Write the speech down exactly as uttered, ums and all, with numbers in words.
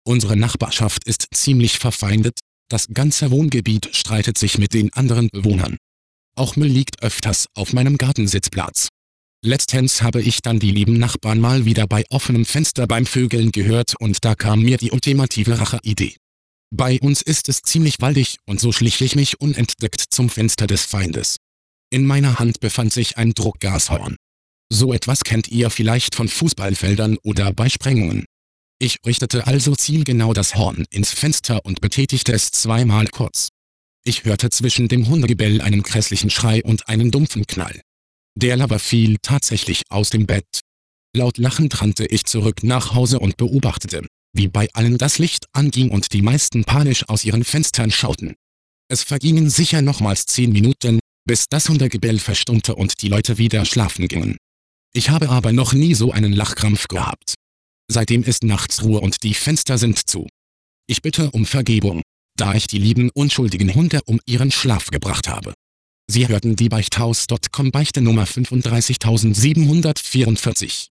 Unsere Nachbarschaft ist ziemlich verfeindet, das ganze Wohngebiet streitet sich mit den anderen Bewohnern. Auch Müll liegt öfters auf meinem Gartensitzplatz. Letztens habe ich dann die lieben Nachbarn mal wieder bei offenem Fenster beim Vögeln gehört und da kam mir die ultimative Racheidee. Bei uns ist es ziemlich waldig und so schlich ich mich unentdeckt zum Fenster des Feindes. In meiner Hand befand sich ein Druckgashorn. So etwas kennt ihr vielleicht von Fußballfeldern oder bei Sprengungen. Ich richtete also zielgenau das Horn ins Fenster und betätigte es zweimal kurz. Ich hörte zwischen dem Hundegebell einen grässlichen Schrei und einen dumpfen Knall. Der Lover fiel tatsächlich aus dem Bett. Laut lachend rannte ich zurück nach Hause und beobachtete, wie bei allen das Licht anging und die meisten panisch aus ihren Fenstern schauten. Es vergingen sicher nochmals zehn Minuten, bis das Hundegebell verstummte und die Leute wieder schlafen gingen. Ich habe aber noch nie so einen Lachkrampf gehabt. Seitdem ist nachts Ruhe und die Fenster sind zu. Ich bitte um Vergebung, da ich die lieben unschuldigen Hunde um ihren Schlaf gebracht habe. Sie hörten die Beichthaus Punkt com Beichte Nummer fünfunddreißigtausendsiebenhundertvierundvierzig.